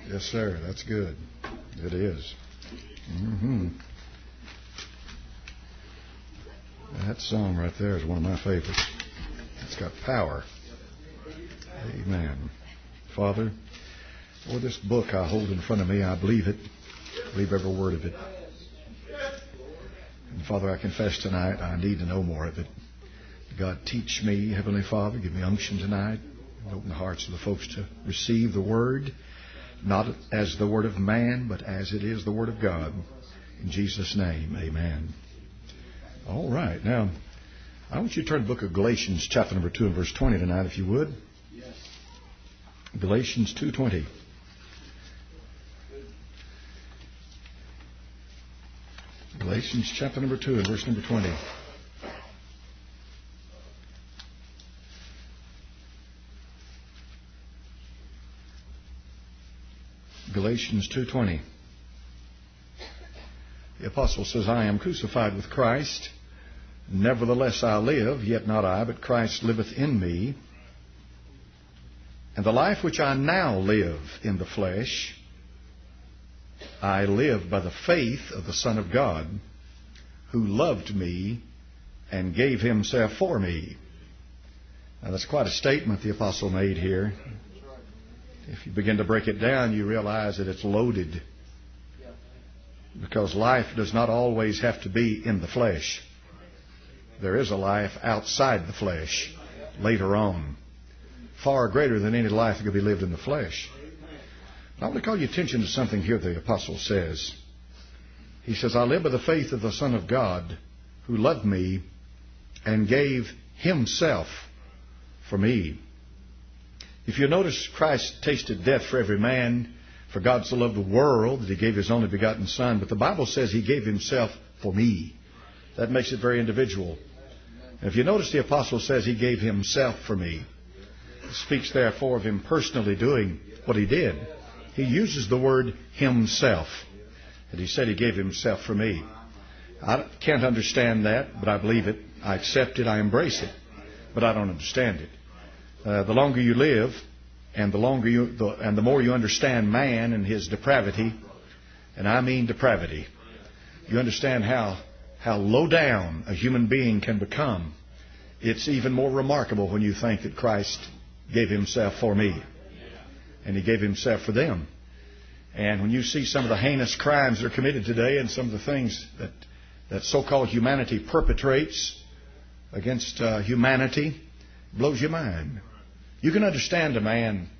Yes, sir. That's good. It is. Mm-hmm. That song right there is one of my favorites. It's got power. Amen. Father, this book I hold in front of me, I believe it. I believe every word of it. And Father, I confess tonight I need to know more of it. God, teach me, Heavenly Father. Give me unction tonight. Open the hearts of the folks to receive the Word, not as the Word of man, but as it is the Word of God. In Jesus' name, amen. All right. Now, I want you to turn to the book of Galatians, chapter number 2 and verse 20 tonight, if you would. Yes. Galatians 2:20. Galatians chapter number 2 and verse number 20. Galatians 2:20. The apostle says, I am crucified with Christ. Nevertheless I live, yet not I, but Christ liveth in me. And the life which I now live in the flesh, I live by the faith of the Son of God, who loved me and gave himself for me. Now that's quite a statement the apostle made here. If you begin to break it down, you realize that it's loaded. Because life does not always have to be in the flesh. There is a life outside the flesh later on. Far greater than any life that could be lived in the flesh. I want to call your attention to something here the apostle says. He says, I live by the faith of the Son of God, who loved me and gave himself for me. If you notice, Christ tasted death for every man, for God so loved the world that he gave his only begotten Son. But the Bible says he gave himself for me. That makes it very individual. And if you notice, the apostle says he gave himself for me. It speaks therefore of him personally doing what he did. He uses the word himself. And he said he gave himself for me. I can't understand that, but I believe it. I accept it. I embrace it. But I don't understand it. The longer you live, and the more you understand man and his depravity, and I mean depravity, you understand how low down a human being can become. It's even more remarkable when you think that Christ gave himself for me, and he gave himself for them. And when you see some of the heinous crimes that are committed today, and some of the things that so-called humanity perpetrates against humanity, it blows your mind. You can understand a man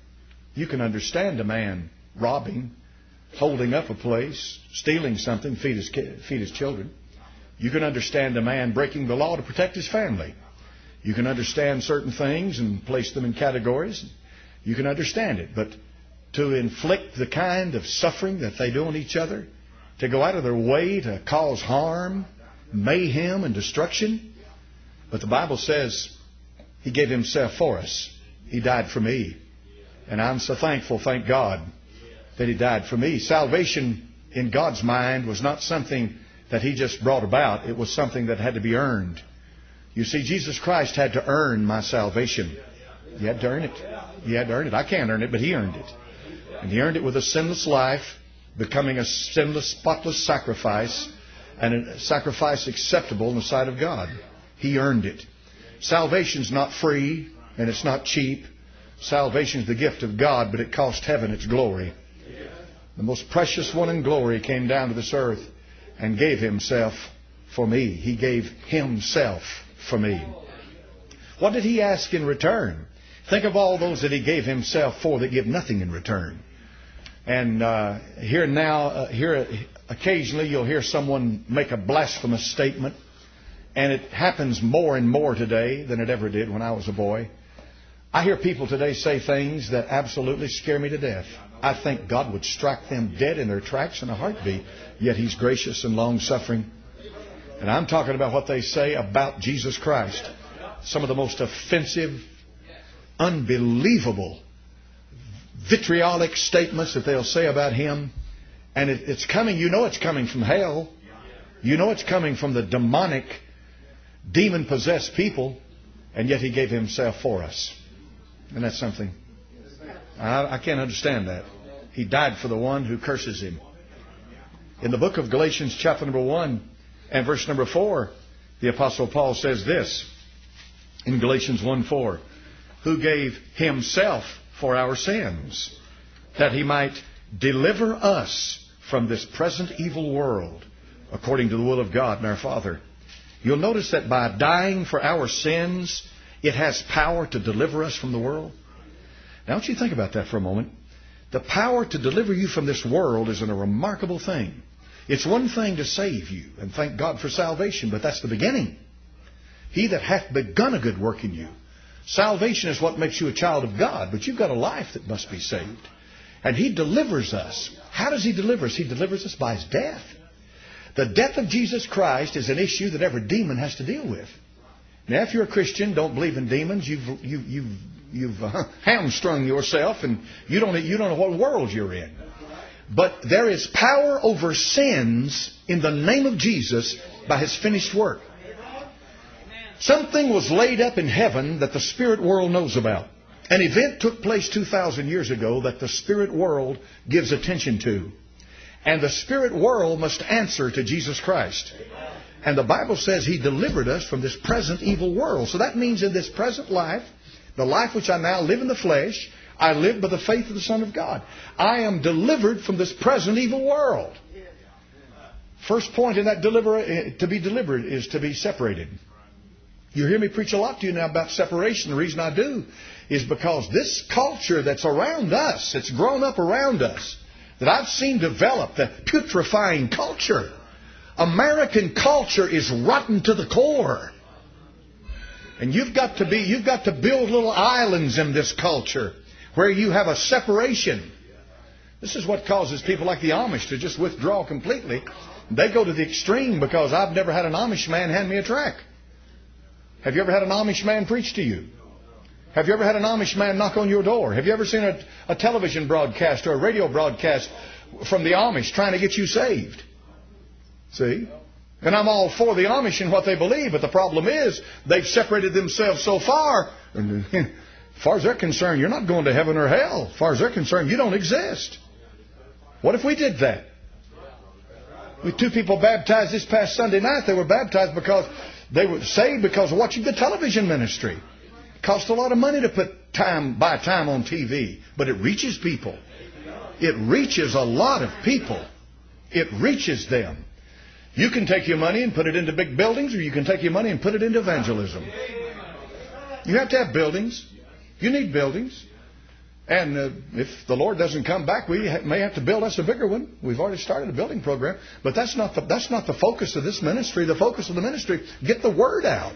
robbing, holding up a place, stealing something, feed his children. You can understand a man breaking the law to protect his family. You can understand certain things and place them in categories. You can understand it. But to inflict the kind of suffering that they do on each other, to go out of their way to cause harm, mayhem, and destruction. But the Bible says he gave himself for us. He died for me. And I'm so thankful, thank God, that he died for me. Salvation in God's mind was not something that he just brought about. It was something that had to be earned. You see, Jesus Christ had to earn my salvation. He had to earn it. He had to earn it. I can't earn it, but he earned it. And he earned it with a sinless life, becoming a sinless, spotless sacrifice, and a sacrifice acceptable in the sight of God. He earned it. Salvation's not free, and it's not cheap. Salvation's the gift of God, but it cost heaven its glory. The most precious one in glory came down to this earth and gave himself for me. He gave himself for me. What did he ask in return? Think of all those that he gave himself for that give nothing in return. And here occasionally you'll hear someone make a blasphemous statement, and it happens more and more today than it ever did when I was a boy. I hear people today say things that absolutely scare me to death. I think God would strike them dead in their tracks in a heartbeat, yet he's gracious and long-suffering. And I'm talking about what they say about Jesus Christ. Some of the most offensive, unbelievable, vitriolic statements that they'll say about him. And it's coming, you know it's coming from hell. You know it's coming from the demonic, demon-possessed people. And yet he gave himself for us. And that's something. I can't understand that. He died for the one who curses him. In the book of Galatians chapter number 1 and verse number 4, the Apostle Paul says this in Galatians 1:4, who gave himself for our sins, that he might deliver us from this present evil world, according to the will of God and our Father. You'll notice that by dying for our sins, it has power to deliver us from the world. Now, don't you think about that for a moment. The power to deliver you from this world is a remarkable thing. It's one thing to save you, and thank God for salvation, but that's the beginning. He that hath begun a good work in you. Salvation is what makes you a child of God, but you've got a life that must be saved. And He delivers us. How does He deliver us? He delivers us by His death. The death of Jesus Christ is an issue that every demon has to deal with. Now, if you're a Christian, don't believe in demons, you've hamstrung yourself, and you don't know what world you're in. But there is power over sins in the name of Jesus by His finished work. Something was laid up in heaven that the spirit world knows about. An event took place 2,000 years ago that the spirit world gives attention to. And the spirit world must answer to Jesus Christ. And the Bible says He delivered us from this present evil world. So that means in this present life, the life which I now live in the flesh, I live by the faith of the Son of God. I am delivered from this present evil world. First point in that to be delivered is to be separated. You hear me preach a lot to you now about separation. The reason I do is because this culture that's around us, it's grown up around us, that I've seen develop, the putrefying culture. American culture is rotten to the core. And you've got to build little islands in this culture where you have a separation. This is what causes people like the Amish to just withdraw completely. They go to the extreme because I've never had an Amish man hand me a tract. Have you ever had an Amish man preach to you? Have you ever had an Amish man knock on your door? Have you ever seen a television broadcast or a radio broadcast from the Amish trying to get you saved? See? And I'm all for the Amish and what they believe, but the problem is they've separated themselves so far. And as far as they're concerned, you're not going to heaven or hell. As far as they're concerned, you don't exist. What if we did that? We had 2 people baptized this past Sunday night. They were baptized because they were saved because of watching the television ministry. It costs a lot of money to buy time on TV, but it reaches people. It reaches a lot of people. It reaches them. You can take your money and put it into big buildings, or you can take your money and put it into evangelism. You have to have buildings. You need buildings. And if the Lord doesn't come back, we may have to build us a bigger one. We've already started a building program. But that's not the focus of this ministry. The focus of the ministry, get the word out.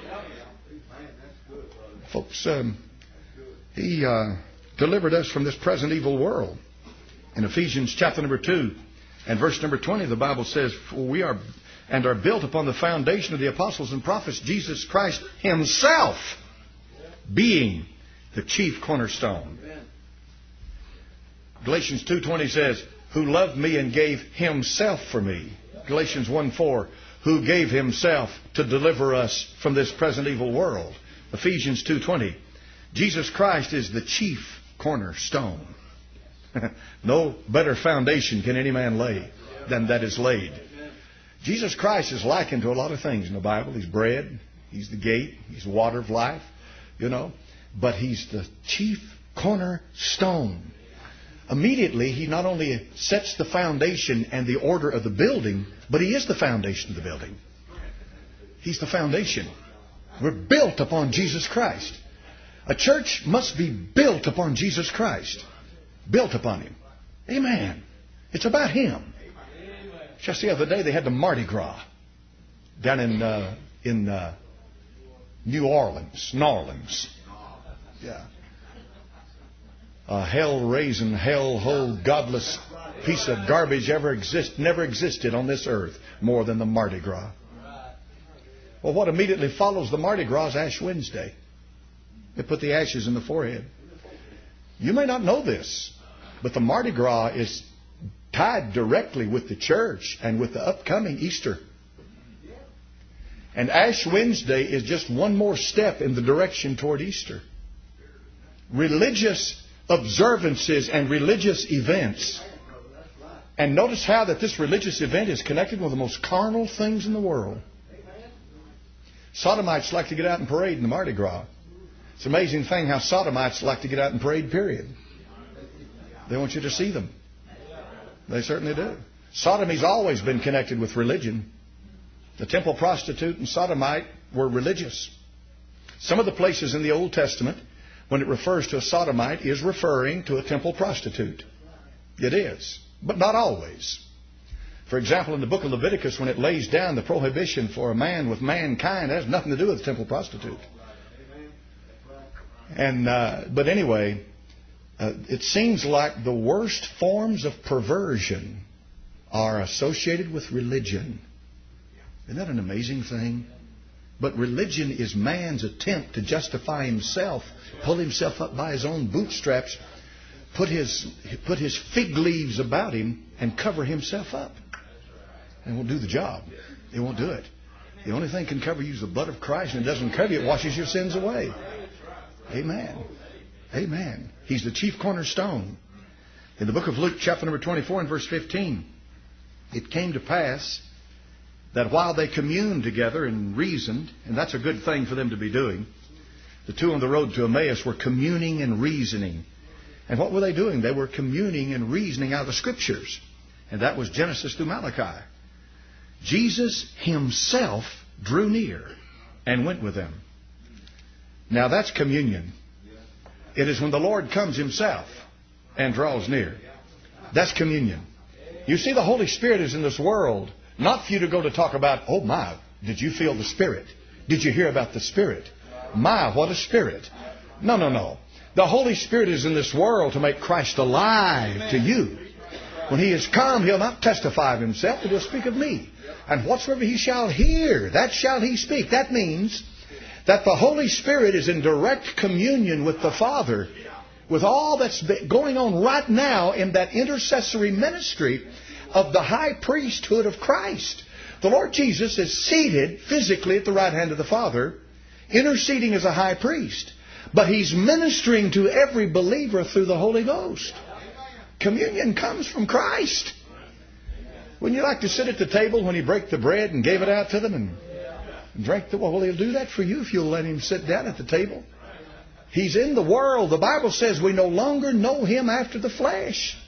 Folks, He delivered us from this present evil world. In Ephesians chapter number 2 and verse number 20, the Bible says, "For we are built upon the foundation of the apostles and prophets, Jesus Christ Himself being the chief cornerstone." Galatians 2:20 says, "Who loved me and gave Himself for me." Galatians 1:4, "Who gave Himself to deliver us from this present evil world." Ephesians 2:20, Jesus Christ is the chief cornerstone. No better foundation can any man lay than that is laid. Jesus Christ is likened to a lot of things in the Bible. He's bread. He's the gate. He's water of life. But He's the chief cornerstone. Immediately, He not only sets the foundation and the order of the building, but He is the foundation of the building. He's the foundation. We're built upon Jesus Christ. A church must be built upon Jesus Christ. Built upon Him. Amen. It's about Him. Just the other day, they had the Mardi Gras down in New Orleans. Yeah. A hell-raising, hell-hole, godless piece of garbage never existed on this earth more than the Mardi Gras. Well, what immediately follows the Mardi Gras is Ash Wednesday. They put the ashes in the forehead. You may not know this, but the Mardi Gras is tied directly with the church and with the upcoming Easter. And Ash Wednesday is just one more step in the direction toward Easter. Religious observances and religious events. And notice how that this religious event is connected with the most carnal things in the world. Sodomites like to get out and parade in the Mardi Gras. It's an amazing thing how Sodomites like to get out and parade, period. They want you to see them. They certainly do. Sodomy's always been connected with religion. The temple prostitute and sodomite were religious. Some of the places in the Old Testament, when it refers to a sodomite, is referring to a temple prostitute. It is, but not always. For example, in the book of Leviticus, when it lays down the prohibition for a man with mankind, it has nothing to do with a temple prostitute. But anyway, it seems like the worst forms of perversion are associated with religion. Isn't that an amazing thing? But religion is man's attempt to justify himself, pull himself up by his own bootstraps, put his fig leaves about him, and cover himself up. And it won't do the job. It won't do it. The only thing can cover you is the blood of Christ, and it doesn't cover you. It washes your sins away. Amen. Amen. He's the chief cornerstone. In the book of Luke, chapter number 24 and verse 15, it came to pass that while they communed together and reasoned, and that's a good thing for them to be doing, the two on the road to Emmaus were communing and reasoning. And what were they doing? They were communing and reasoning out of the Scriptures. And that was Genesis through Malachi. Jesus Himself drew near and went with them. Now that's communion. It is when the Lord comes Himself and draws near. That's communion. You see, the Holy Spirit is in this world, not for you to go to talk about, oh my, did you feel the Spirit? Did you hear about the Spirit? My, what a Spirit. No, no, no. The Holy Spirit is in this world to make Christ alive to you. When He is come, He'll not testify of Himself, but He'll speak of me. And whatsoever He shall hear, that shall He speak. That means that the Holy Spirit is in direct communion with the Father, with all that's going on right now in that intercessory ministry of the high priesthood of Christ. The Lord Jesus is seated physically at the right hand of the Father, interceding as a high priest. But He's ministering to every believer through the Holy Ghost. Communion comes from Christ. Wouldn't you like to sit at the table when He broke the bread and gave it out to them and drank the... Well, He'll do that for you if you'll let Him sit down at the table. He's in the world. The Bible says we no longer know Him after the flesh.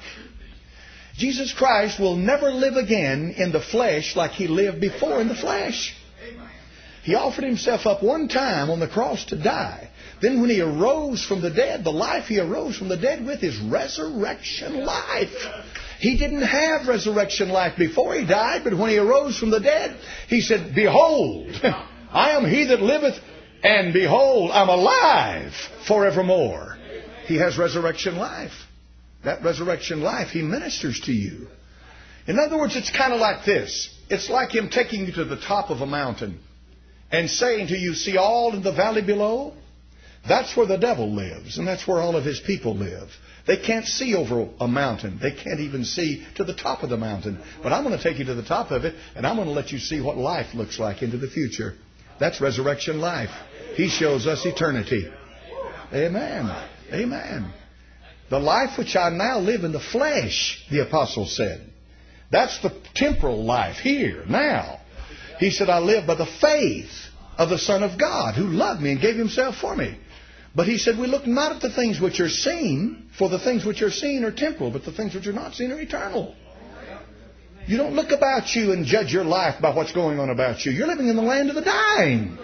Jesus Christ will never live again in the flesh like He lived before in the flesh. He offered Himself up one time on the cross to die. Then when He arose from the dead, the life He arose from the dead with is resurrection life. He didn't have resurrection life before He died, but when He arose from the dead, He said, behold, I am He that liveth, and behold, I'm alive forevermore. He has resurrection life. That resurrection life, He ministers to you. In other words, it's kind of like this. It's like Him taking you to the top of a mountain and saying to you, see all in the valley below? That's where the devil lives, and that's where all of his people live. They can't see over a mountain. They can't even see to the top of the mountain. But I'm going to take you to the top of it, and I'm going to let you see what life looks like into the future. That's resurrection life. He shows us eternity. Amen. Amen. The life which I now live in the flesh, the apostle said. That's the temporal life here, now. He said, I live by the faith of the Son of God who loved me and gave Himself for me. But He said, we look not at the things which are seen, for the things which are seen are temporal, but the things which are not seen are eternal. You don't look about you and judge your life by what's going on about you. You're living in the land of the dying.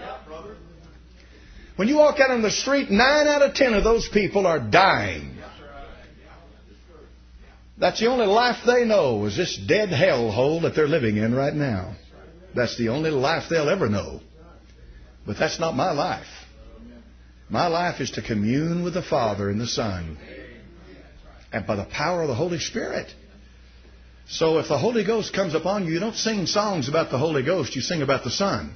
When you walk out on the street, 9 out of 10 of those people are dying. That's the only life they know, is this dead hellhole that they're living in right now. That's the only life they'll ever know. But that's not my life. My life is to commune with the Father and the Son, and by the power of the Holy Spirit. So if the Holy Ghost comes upon you, you don't sing songs about the Holy Ghost, you sing about the Son.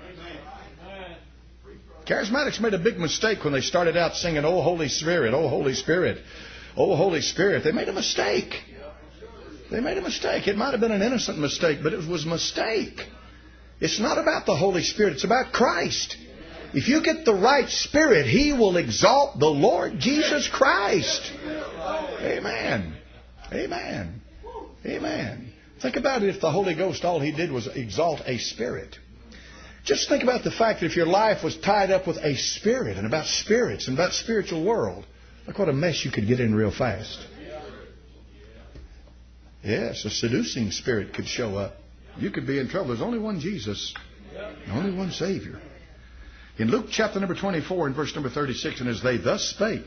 Charismatics made a big mistake when they started out singing, Oh Holy Spirit, Oh Holy Spirit, Oh Holy Spirit. They made a mistake. They made a mistake. It might have been an innocent mistake, but it was a mistake. It's not about the Holy Spirit. It's about Christ. If you get the right spirit, He will exalt the Lord Jesus Christ. Amen. Amen. Amen. Think about it. If the Holy Ghost, all He did was exalt a spirit. Just think about the fact that if your life was tied up with a spirit and about spirits and about spiritual world, look what a mess you could get in real fast. Yes, a seducing spirit could show up. You could be in trouble. There's only one Jesus, only one Savior. In Luke chapter number 24 and verse number 36, and as they thus spake,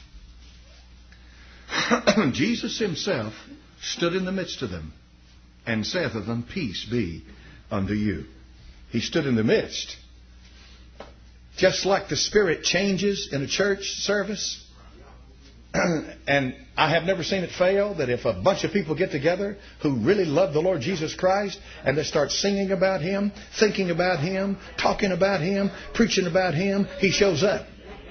Jesus Himself stood in the midst of them and saith of them, Peace be unto you. He stood in the midst. Just like the Spirit changes in a church service. And I have never seen it fail that if a bunch of people get together who really love the Lord Jesus Christ and they start singing about Him, thinking about Him, talking about Him, preaching about Him, He shows up.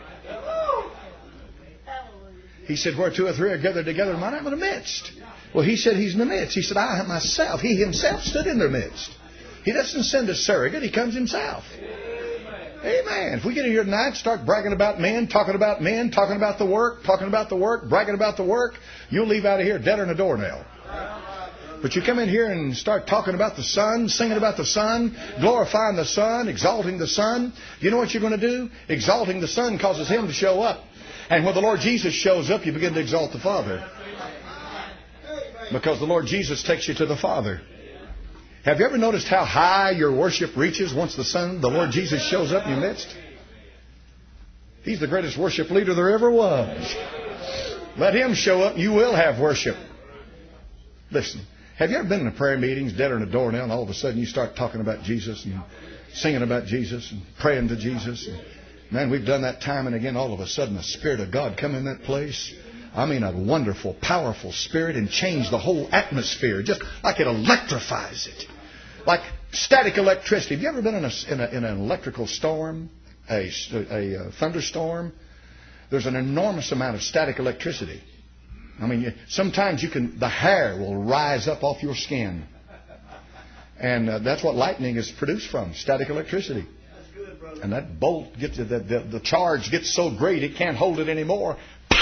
He said, where two or three are gathered together in my name, I'm in the midst. Well, He said He's in the midst. He said, I myself. He Himself stood in their midst. He doesn't send a surrogate. He comes Himself. Amen. If we get in here tonight and start bragging about men, talking about the work, bragging about the work, you'll leave out of here deader than a doornail. But you come in here and start talking about the Son, singing about the Son, glorifying the Son, exalting the Son. You know what you're going to do? Exalting the Son causes Him to show up. And when the Lord Jesus shows up, you begin to exalt the Father. Because the Lord Jesus takes you to the Father. Have you ever noticed how high your worship reaches once the Lord Jesus shows up in your midst? He's the greatest worship leader there ever was. Let Him show up, you will have worship. Listen, have you ever been in a prayer meetings, deader than a doornail, and all of a sudden you start talking about Jesus and singing about Jesus and praying to Jesus? And, man, we've done that time and again. All of a sudden the Spirit of God come in that place. I mean, a wonderful, powerful Spirit, and change the whole atmosphere, just like it electrifies it. Like static electricity. Have you ever been in an electrical storm, a thunderstorm? There's an enormous amount of static electricity. I mean, sometimes the hair will rise up off your skin. And that's what lightning is produced from, static electricity. And that bolt gets, the charge gets so great it can't hold it anymore.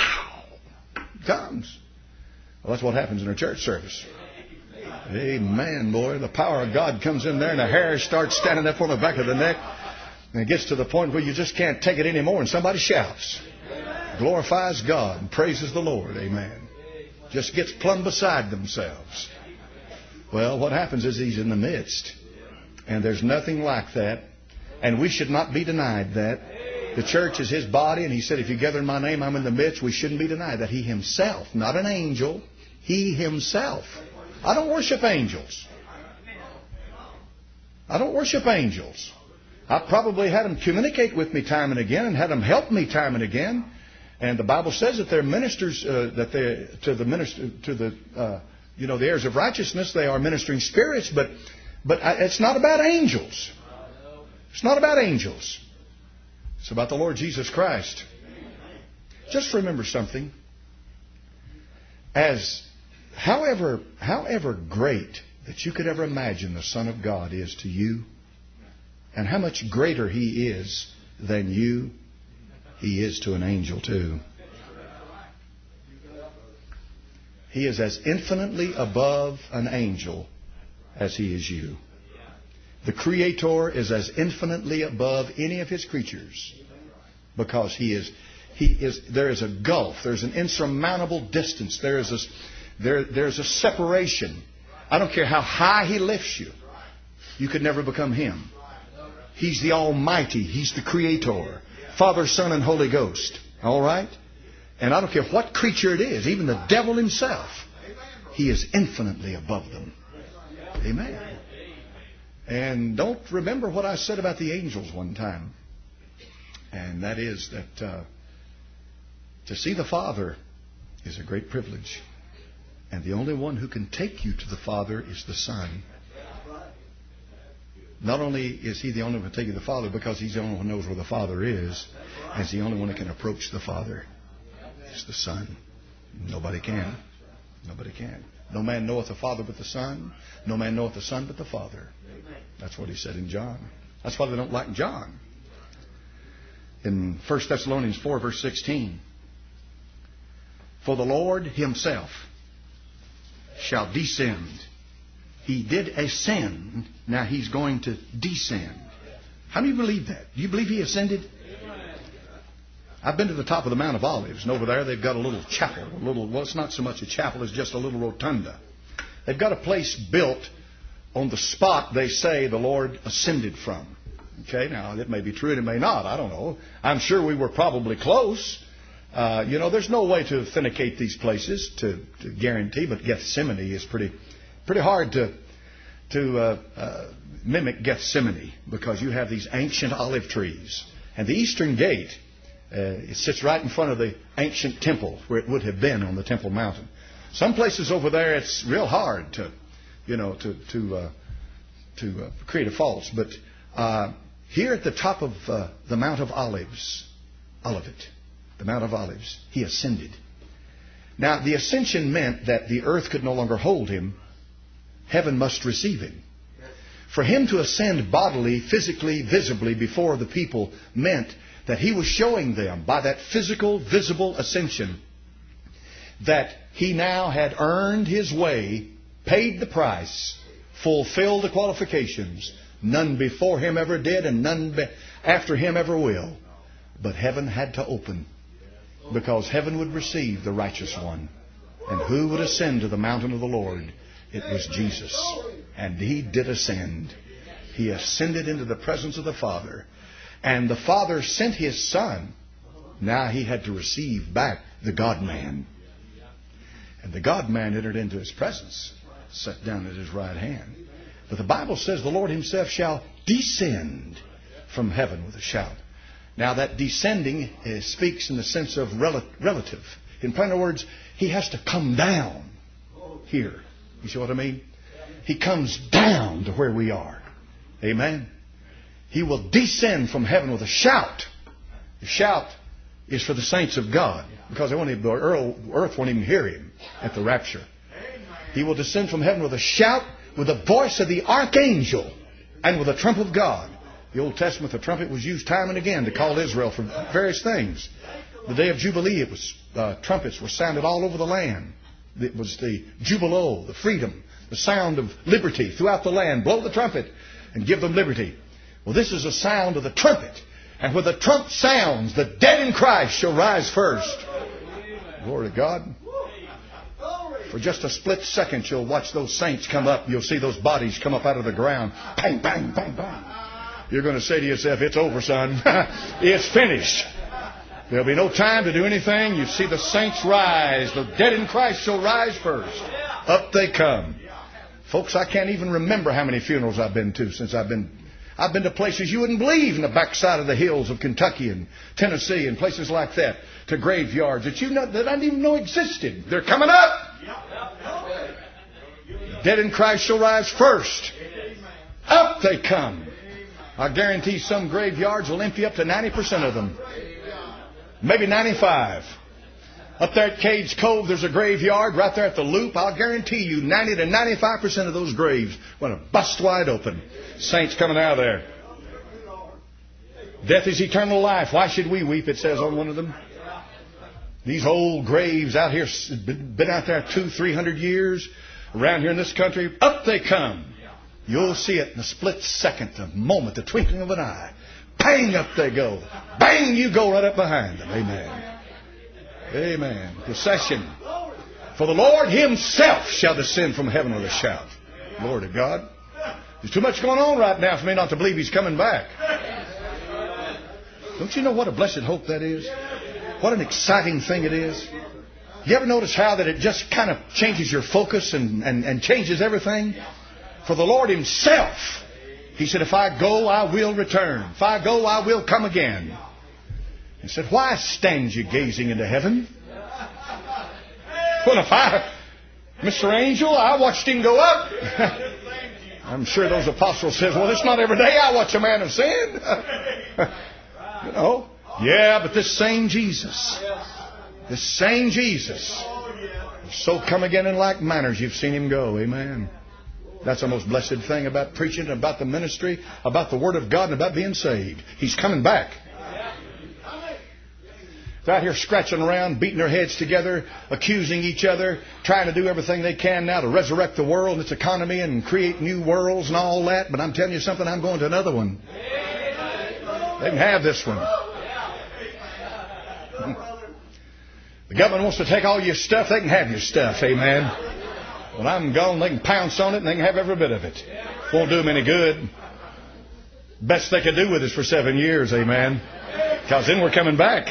Comes. Well, that's what happens in a church service. Amen, boy. The power of God comes in there and the hair starts standing up on the back of the neck. And it gets to the point where you just can't take it anymore and somebody shouts. Glorifies God and praises the Lord. Amen. Just gets plumb beside themselves. Well, what happens is He's in the midst. And there's nothing like that. And we should not be denied that. The church is His body, and He said, if you gather in my name, I'm in the midst. We shouldn't be denied that He Himself, not an angel, He Himself. I don't worship angels. I don't worship angels. I probably had them communicate with me time and again, and had them help me time and again. And the Bible says that they're ministers, the heirs of righteousness. They are ministering spirits, but it's not about angels. It's not about angels. It's about the Lord Jesus Christ. Just remember something. However great that you could ever imagine the Son of God is to you, and how much greater He is than you, He is to an angel too. He is as infinitely above an angel as He is you. The Creator is as infinitely above any of His creatures, because there is a gulf, there's an insurmountable distance, there's a separation. I don't care how high He lifts you, you could never become Him. He's the Almighty, He's the Creator, Father, Son, and Holy Ghost. All right? And I don't care what creature it is, even the devil himself, He is infinitely above them. Amen. And don't remember what I said about the angels one time. And that is that to see the Father is a great privilege. And the only one who can take you to the Father is the Son. Not only is He the only one who can take you to the Father, because He's the only one who knows where the Father is, and He's the only one that can approach the Father. It's the Son. Nobody can. Nobody can. No man knoweth the Father but the Son. No man knoweth the Son but the Father. That's what He said in John. That's why they don't like John. in 1 Thessalonians 4, verse 16. For the Lord Himself shall descend. He did ascend. Now He's going to descend. How do you believe that? Do you believe He ascended? I've been to the top of the Mount of Olives, and over there they've got a little chapel. Well, it's not so much a chapel as just a little rotunda. They've got a place built on the spot they say the Lord ascended from. Okay, now it may be true and it may not. I don't know. I'm sure we were probably close. There's no way to authenticate these places to guarantee, but Gethsemane is pretty hard to mimic Gethsemane, because you have these ancient olive trees. And the eastern gate, it sits right in front of the ancient temple where it would have been on the Temple Mountain. Some places over there it's real hard to create a false. But here at the top of the Mount of Olives, the Mount of Olives, He ascended. Now, the ascension meant that the earth could no longer hold Him. Heaven must receive Him. For Him to ascend bodily, physically, visibly before the people meant that He was showing them by that physical, visible ascension that He now had earned His way, paid the price, fulfilled the qualifications. None before Him ever did, and none after Him ever will. But heaven had to open, because heaven would receive the righteous one. And who would ascend to the mountain of the Lord? It was Jesus. And He did ascend. He ascended into the presence of the Father. And the Father sent His Son. Now He had to receive back the God-man. And the God-man entered into His presence, sat down at His right hand. But the Bible says the Lord Himself shall descend from heaven with a shout. Now that descending speaks in the sense of relative. In plain words, He has to come down here. You see what I mean? He comes down to where we are. Amen. He will descend from heaven with a shout. The shout is for the saints of God, because the earth won't even hear Him at the rapture. He will descend from heaven with a shout, with the voice of the archangel, and with a trump of God. The Old Testament, the trumpet was used time and again to call Israel for various things. The day of Jubilee, it was trumpets were sounded all over the land. It was the jubilo, the freedom, the sound of liberty throughout the land. Blow the trumpet and give them liberty. Well, this is a sound of the trumpet. And when the trump sounds, the dead in Christ shall rise first. Glory to God. For just a split second, you'll watch those saints come up. You'll see those bodies come up out of the ground. Bang, bang, bang, bang. You're going to say to yourself, it's over, son. It's finished. There'll be no time to do anything. You see the saints rise. The dead in Christ shall rise first. Up they come. Folks, I can't even remember how many funerals I've been to since I've been to places you wouldn't believe, in the backside of the hills of Kentucky and Tennessee and places like that, to graveyards that that I didn't even know existed. They're coming up. The dead in Christ shall rise first. Up they come. I guarantee some graveyards will empty up to 90% of them. Maybe 95. Up there at Cades Cove, there's a graveyard right there at the Loop. I'll guarantee you 90 to 95% of those graves going to bust wide open. Saints coming out of there. Death is eternal life. Why should we weep? It says on one of them. These old graves out here, been out there 200-300 years. Around here in this country, up they come. You'll see it in a split second, a moment, the twinkling of an eye. Bang, up they go. Bang, you go right up behind them. Amen. Amen. Procession. For the Lord Himself shall descend from heaven with a shout. Glory to God. There's too much going on right now for me not to believe He's coming back. Don't you know what a blessed hope that is? What an exciting thing it is. You ever notice how that it just kind of changes your focus and changes everything? For the Lord Himself, He said, if I go, I will return. If I go, I will come again. He said, why stand you gazing into heaven? Well, Mr. Angel, I watched him go up. I'm sure those apostles said, well, it's not every day I watch a man of sin. You know? Yeah, but this same Jesus, so come again in like manners, you've seen Him go. Amen. That's the most blessed thing about preaching, about the ministry, about the Word of God, and about being saved. He's coming back. They're out here scratching around, beating their heads together, accusing each other, trying to do everything they can now to resurrect the world and its economy and create new worlds and all that. But I'm telling you something, I'm going to another one. They can have this one. The government wants to take all your stuff. They can have your stuff. Amen. When I'm gone, they can pounce on it and they can have every bit of it. Won't do them any good. Best they could do with us for 7 years. Amen. Because then we're coming back.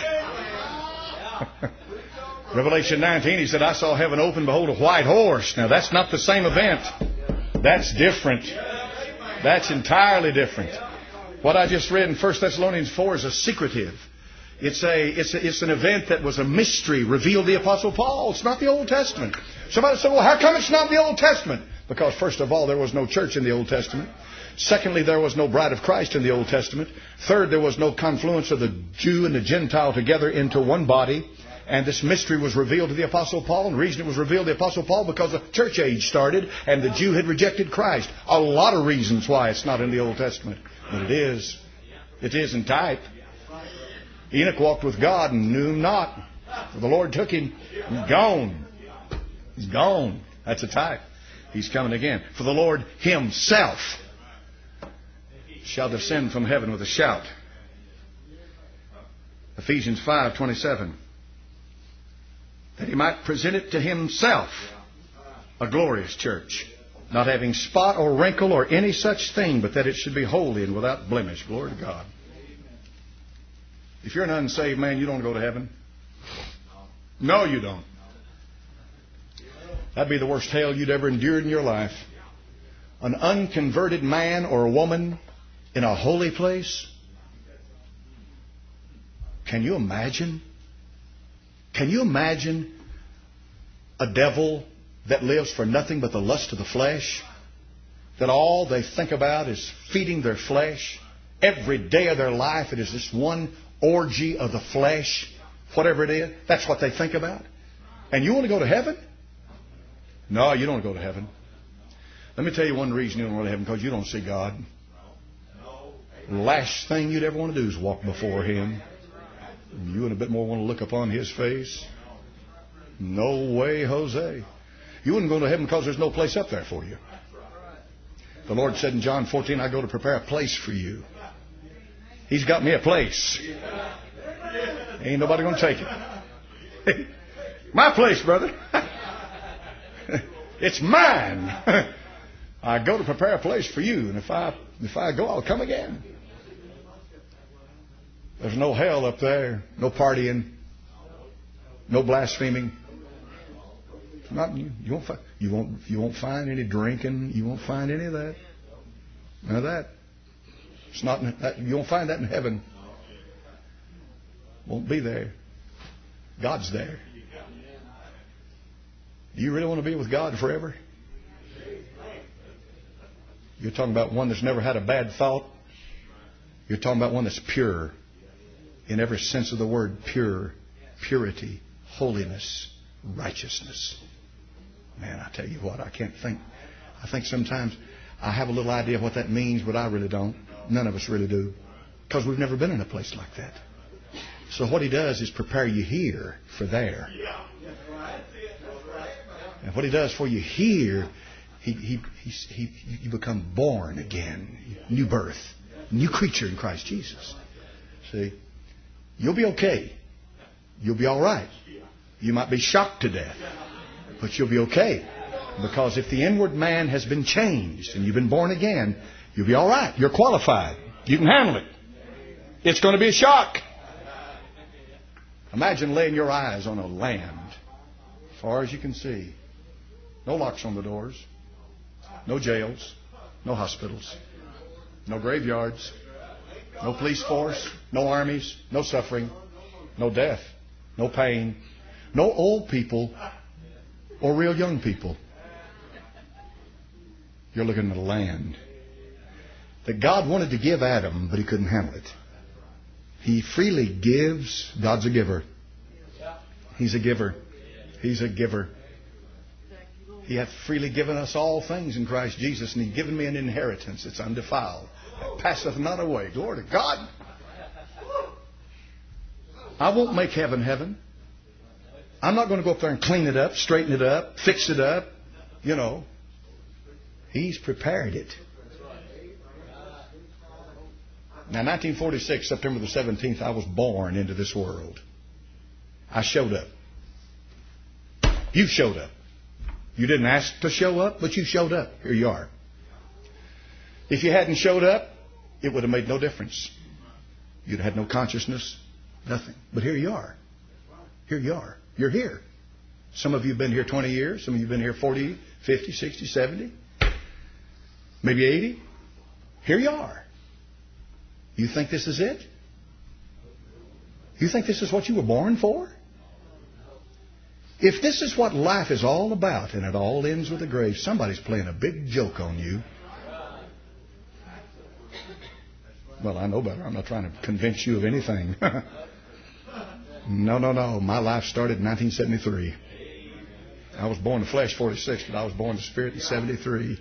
Revelation 19, he said, I saw heaven open, behold, a white horse. Now, that's not the same event. That's different. That's entirely different. What I just read in 1 Thessalonians 4 is a secretive. It's an event that was a mystery revealed to the Apostle Paul. It's not the Old Testament. Somebody said, well, how come it's not the Old Testament? Because, first of all, there was no church in the Old Testament. Secondly, there was no bride of Christ in the Old Testament. Third, there was no confluence of the Jew and the Gentile together into one body. And this mystery was revealed to the Apostle Paul. And the reason it was revealed to the Apostle Paul, because the church age started and the Jew had rejected Christ. A lot of reasons why it's not in the Old Testament. But it is. It is in type. Enoch walked with God and knew him not. For the Lord took him. He's gone. He's gone. That's a type. He's coming again. For the Lord himself shall descend from heaven with a shout. Ephesians 5:27. That he might present it to himself a glorious church, not having spot or wrinkle or any such thing, but that it should be holy and without blemish. Glory to God. If you're an unsaved man, you don't go to heaven. No, you don't. That'd be the worst hell you'd ever endured in your life. An unconverted man or a woman in a holy place. Can you imagine? Can you imagine a devil that lives for nothing but the lust of the flesh? That all they think about is feeding their flesh. Every day of their life it is this one orgy of the flesh. Whatever it is, that's what they think about. And you want to go to heaven? No, you don't go to heaven. Let me tell you one reason you don't go to heaven. Because you don't see God. The last thing you'd ever want to do is walk before Him. You and a bit more want to look upon His face. No way, Jose. You wouldn't go to heaven because there's no place up there for you. The Lord said in John 14, I go to prepare a place for you. He's got me a place. Ain't nobody going to take it. My place, brother. It's mine. I go to prepare a place for you. And if I go, I'll come again. There's no hell up there. No partying. No blaspheming. Not you won't find any drinking. You won't find any of that. None of that. It's not. You won't find that in heaven. Won't be there. God's there. Do you really want to be with God forever? You're talking about one that's never had a bad thought. You're talking about one that's pure. In every sense of the word, pure. Purity. Holiness. Righteousness. Man, I tell you what, I can't think. I think sometimes I have a little idea of what that means, but I really don't. None of us really do. Because we've never been in a place like that. So what He does is prepare you here for there. And what He does for you here, you become born again. New birth. New creature in Christ Jesus. See? You'll be okay. You'll be all right. You might be shocked to death. But you'll be okay. Because if the inward man has been changed and you've been born again, you'll be all right. You're qualified. You can handle it. It's going to be a shock. Imagine laying your eyes on a land as far as you can see. No locks on the doors. No jails. No hospitals. No graveyards. No police force. No armies. No suffering. No death. No pain. No old people or real young people. You're looking at a land that God wanted to give Adam, but He couldn't handle it. He freely gives. God's a giver. He's a giver. He's a giver. He hath freely given us all things in Christ Jesus, and He's given me an inheritance that's undefiled, that passeth not away. Glory to God. I won't make heaven heaven. I'm not going to go up there and clean it up, straighten it up, fix it up. You know. He's prepared it. Now, 1946, September the 17th, I was born into this world. I showed up. You showed up. You didn't ask to show up, but you showed up. Here you are. If you hadn't showed up, it would have made no difference. You'd have had no consciousness, nothing. But here you are. Here you are. You're here. Some of you have been here 20 years. Some of you have been here 40, 50, 60, 70, maybe 80. Here you are. You think this is it? You think this is what you were born for? If this is what life is all about and it all ends with the grave, somebody's playing a big joke on you. Well, I know better. I'm not trying to convince you of anything. No. My life started in 1973. I was born in the flesh 46, but I was born in the spirit in 73.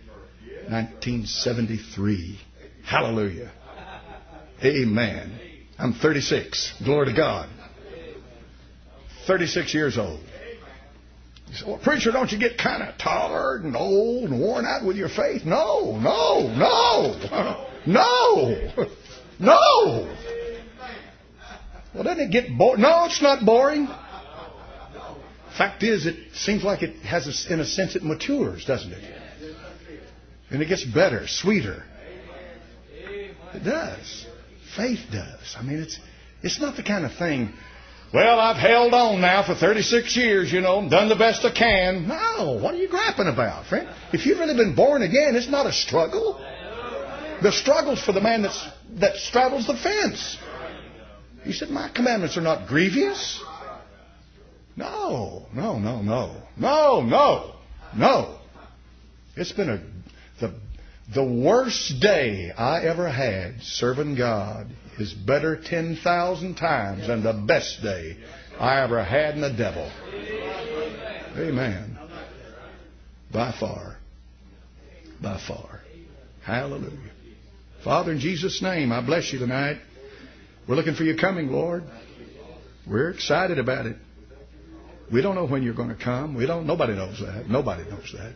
1973. Hallelujah. Amen. I'm 36. Glory to God. 36 years old. You say, well, preacher, don't you get kind of tired and old and worn out with your faith? No. Well, doesn't it get boring? No, it's not boring. Fact is, it seems like it has, in a sense, it matures, doesn't it? And it gets better, sweeter. It does. Faith does. I mean, it's not the kind of thing, well, I've held on now for 36 years, done the best I can. No, what are you griping about, friend? If you've really been born again, it's not a struggle. The struggle's for the man that straddles the fence. He said, my commandments are not grievous. No. It's been the worst day I ever had serving God is better 10,000 times than the best day I ever had in the devil. Amen. By far. Hallelujah. Father, in Jesus' name, I bless you tonight. We're looking for your coming, Lord. We're excited about it. We don't know when you're going to come. Nobody knows that. Nobody knows that.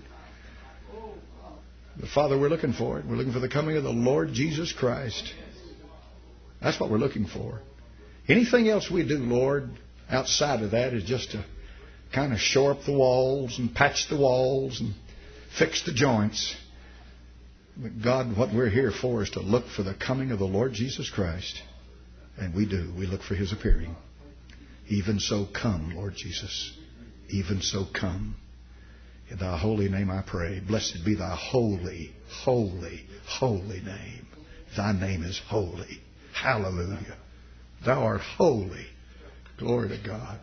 But Father, we're looking for it. We're looking for the coming of the Lord Jesus Christ. That's what we're looking for. Anything else we do, Lord, outside of that is just to kind of shore up the walls and patch the walls and fix the joints. But God, what we're here for is to look for the coming of the Lord Jesus Christ. And we do. We look for His appearing. Even so come, Lord Jesus. Even so come. In thy holy name I pray. Blessed be thy holy, holy, holy name. Thy name is holy. Hallelujah. Thou art holy. Glory to God.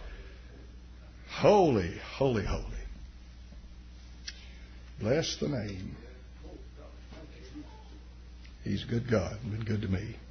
Holy, holy, holy. Bless the name. He's a good God. Been good to me.